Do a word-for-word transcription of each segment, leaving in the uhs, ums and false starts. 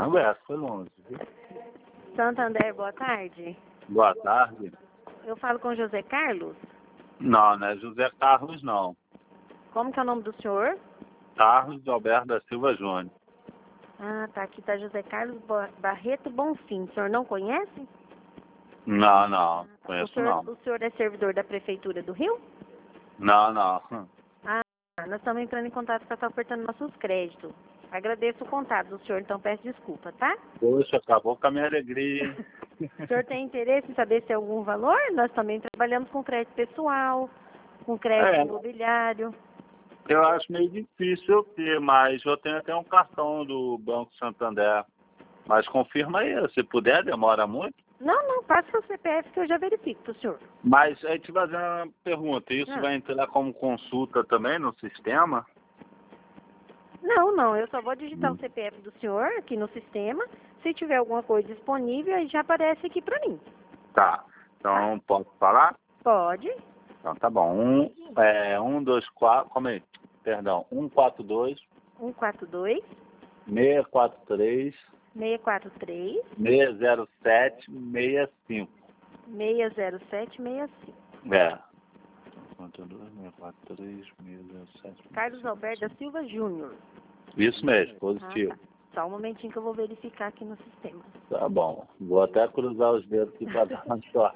Caramba, essa foi longe, viu? Santander, boa tarde. Boa tarde. Eu falo com José Carlos? Não, não é José Carlos, não. Como que é o nome do senhor? Carlos Alberto da Silva Júnior. Ah, tá. Aqui tá José Carlos Bo- Barreto Bonfim. O senhor não conhece? Não, não, O conheço senhor, não. o senhor é servidor da Prefeitura do Rio? Não, não. Ah, nós estamos entrando em contato para estar ofertando nossos créditos. Agradeço o contato do senhor, então peço desculpa, tá? Poxa, acabou com a minha alegria, hein? O senhor tem interesse em saber se tem algum valor? Nós também trabalhamos com crédito pessoal, com crédito É. imobiliário. Eu acho meio difícil eu ter, mas eu tenho até um cartão do Banco Santander. Mas confirma aí, se puder, demora muito. Não, não, passa o C P F que eu já verifico pro senhor. Mas aí te fazer uma pergunta, isso Ah. vai entrar como consulta também no sistema? Não, não, eu só vou digitar Hum. o C P F do senhor aqui no sistema. Se tiver alguma coisa disponível, aí já aparece aqui pra mim. Tá, então posso falar? Pode. Então tá bom, um, é, um, dois, quatro, como é? Perdão, um, quatro, dois, um quatro dois, seis, quatro, três, seis quatro três, seis, zero, sete, seis, cinco. seis zero sete seis cinco. É. quatro, dois, seis, quatro, três, seis, zero, sete. Carlos Alberto da Silva Júnior. Isso mesmo, Ah, positivo. tá. Só um momentinho que eu vou verificar aqui no sistema. Tá bom. Vou até cruzar os dedos aqui para dar uma sorte.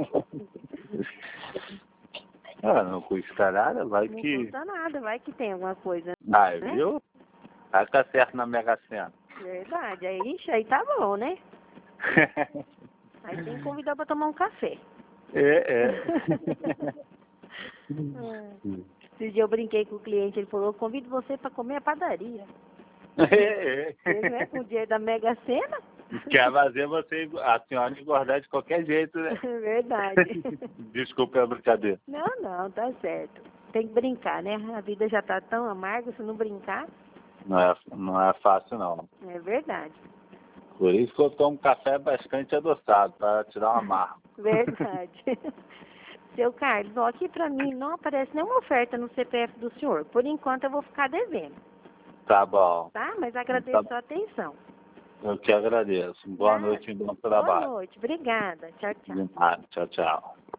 Ah, não custa nada, vai Não que... custa nada, vai que tem alguma coisa, Ah, né? viu? Vai ficar certo na Mega Sena. Verdade, aí, ixi, aí tá bom, né? Aí tem que convidar pra tomar um café. É, é. Esse dia eu brinquei com o cliente, ele falou, eu convido você pra comer a padaria. É, Ele não é com o dinheiro da Mega Sena? quer fazer você, a senhora engordar de qualquer jeito, né? Verdade. Desculpa a brincadeira. Não, não, tá certo. Tem que brincar, né? A vida já tá tão amarga, se não brincar, Não é, não é fácil, não. é verdade. Por isso que eu tomo café bastante adoçado, para tirar uma marra. Verdade. Seu Carlos, ó, aqui pra mim não aparece nenhuma oferta no C P F do senhor. Por enquanto eu vou ficar devendo, Tá bom. tá? Mas agradeço Tá, a atenção. eu que agradeço. Boa Tá? noite e bom Boa trabalho. noite, obrigada. Tchau, tchau. Ah, tchau, tchau.